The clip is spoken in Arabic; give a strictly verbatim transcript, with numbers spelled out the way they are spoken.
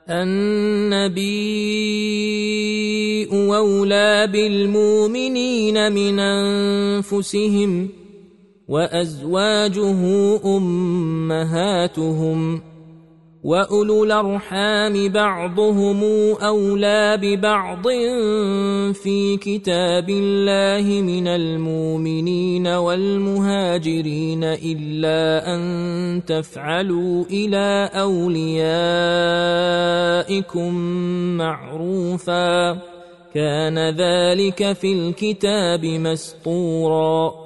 النبي أولى بالمؤمنين من أنفسهم وأزواجه أمهاتهم وأولو الأرحام بعضهم أولى ببعض في كتاب الله من المؤمنين والمهاجرين إلا أن تفعلوا إلى أوليائكم معروفا كان ذلك في الكتاب مسطورا